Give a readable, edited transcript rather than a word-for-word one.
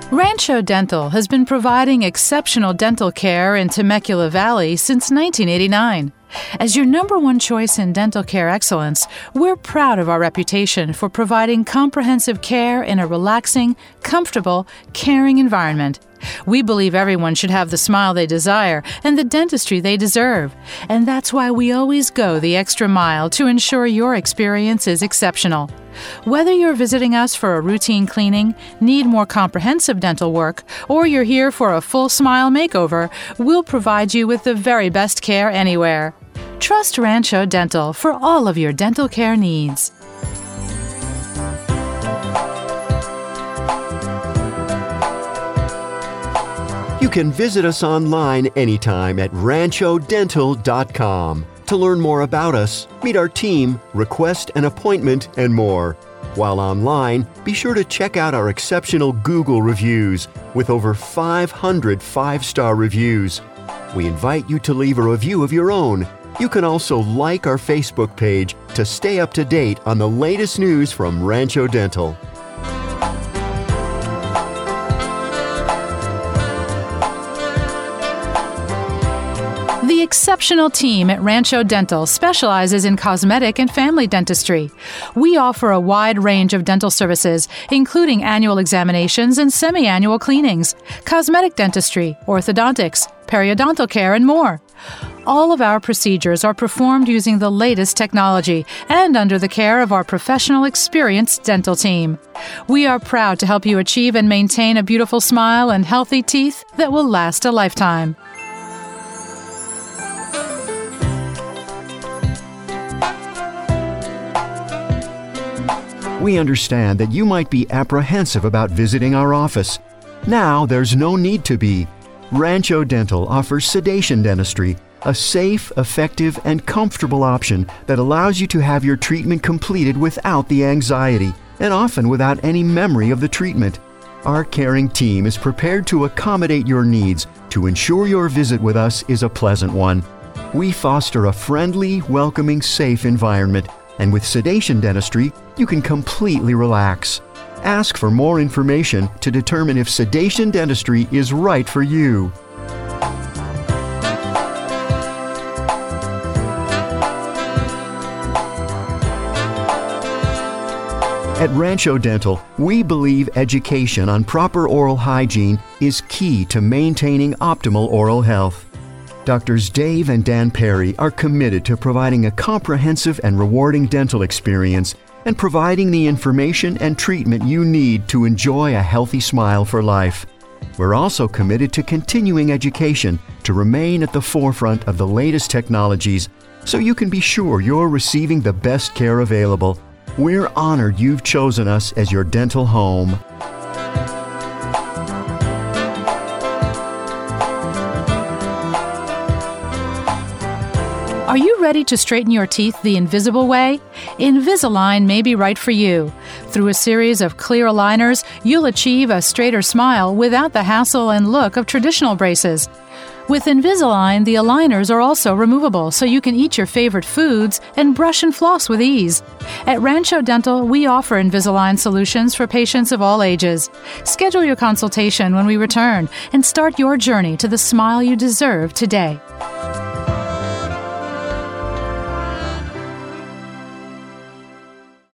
Rancho Dental has been providing exceptional dental care in Temecula Valley since 1989. As your number one choice in dental care excellence, we're proud of our reputation for providing comprehensive care in a relaxing, comfortable, caring environment. We believe everyone should have the smile they desire and the dentistry they deserve. And that's why we always go the extra mile to ensure your experience is exceptional. Whether you're visiting us for a routine cleaning, need more comprehensive dental work, or you're here for a full smile makeover, we'll provide you with the very best care anywhere. Trust Rancho Dental for all of your dental care needs. You can visit us online anytime at ranchodental.com to learn more about us, meet our team, request an appointment, and more. While online, be sure to check out our exceptional Google reviews with over 500 five-star reviews. We invite you to leave a review of your own. You can also like our Facebook page to stay up to date on the latest news from Rancho Dental. The exceptional team at Rancho Dental specializes in cosmetic and family dentistry. We offer a wide range of dental services, including annual examinations and semi-annual cleanings, cosmetic dentistry, orthodontics, periodontal care, and more. All of our procedures are performed using the latest technology and under the care of our professional, experienced dental team. We are proud to help you achieve and maintain a beautiful smile and healthy teeth that will last a lifetime. We understand that you might be apprehensive about visiting our office. Now there's no need to be. Rancho Dental offers sedation dentistry, a safe, effective, and comfortable option that allows you to have your treatment completed without the anxiety and often without any memory of the treatment. Our caring team is prepared to accommodate your needs to ensure your visit with us is a pleasant one. We foster a friendly, welcoming, safe environment, and with sedation dentistry, you can completely relax. Ask for more information to determine if sedation dentistry is right for you. At Rancho Dental, we believe education on proper oral hygiene is key to maintaining optimal oral health. Doctors Dave and Dan Perry are committed to providing a comprehensive and rewarding dental experience and providing the information and treatment you need to enjoy a healthy smile for life. We're also committed to continuing education to remain at the forefront of the latest technologies so you can be sure you're receiving the best care available. We're honored you've chosen us as your dental home. Are you ready to straighten your teeth the invisible way? Invisalign may be right for you. Through a series of clear aligners, you'll achieve a straighter smile without the hassle and look of traditional braces. With Invisalign, the aligners are also removable so you can eat your favorite foods and brush and floss with ease. At Rancho Dental, we offer Invisalign solutions for patients of all ages. Schedule your consultation when we return and start your journey to the smile you deserve today.